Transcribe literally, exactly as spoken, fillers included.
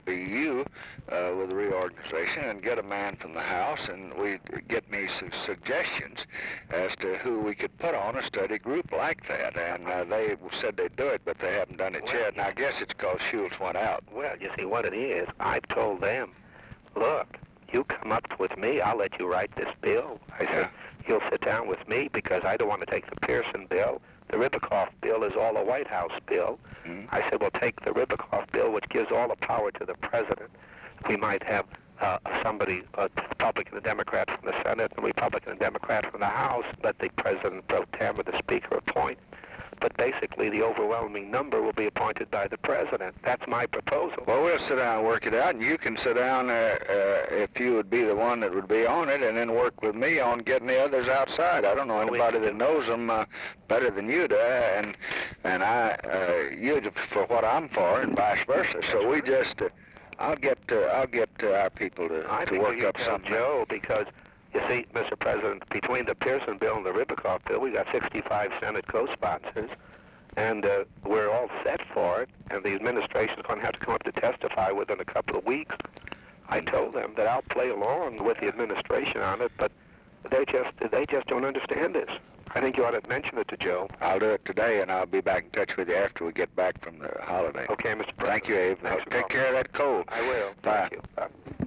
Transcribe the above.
be you uh, with the reorganization, and get a man from the House, and we get me some suggestions as to who we could put on a study group like that. And uh, they said they'd do it, but they haven't done it well, yet. And I guess it's because Schultz went out. Well, you see what it is. I've told them, look, you come up with me, I'll let you write this bill. I said, Yeah. you'll sit down with me because I don't want to take the Pearson bill. The Ribicoff bill is all a White House bill. Mm. I said, we'll take the Ribicoff bill, which gives all the power to the president. We might have uh, somebody, a Republican and Democrat from the Senate, and a Republican and Democrat from the House, let the president pro tem or the speaker appoint. But basically, the overwhelming number will be appointed by the president. That's my proposal. Well, we'll sit down and work it out, and you can sit down uh, uh, if you would be the one that would be on it, and then work with me on getting the others outside. I don't know anybody that knows them uh, better than you do, and and I uh, you for what I'm for, and vice versa. So we just, uh, I'll get uh, I'll get uh, our people to, I to think work we can up tell something. Joe, because you see, Mister President, between the Pearson bill and the Ribicoff bill, we got sixty-five Senate co-sponsors, and uh, we're all set for it, and the administration's going to have to come up to testify within a couple of weeks. I told them that I'll play along with the administration on it, but they just they just don't understand this. I think you ought to mention it to Joe. I'll do it today, and I'll be back in touch with you after we get back from the holiday. Okay, Mister President. Thank you, Abe. Thanks for Take calling. care of that cold. I will. Bye. Thank you. Bye.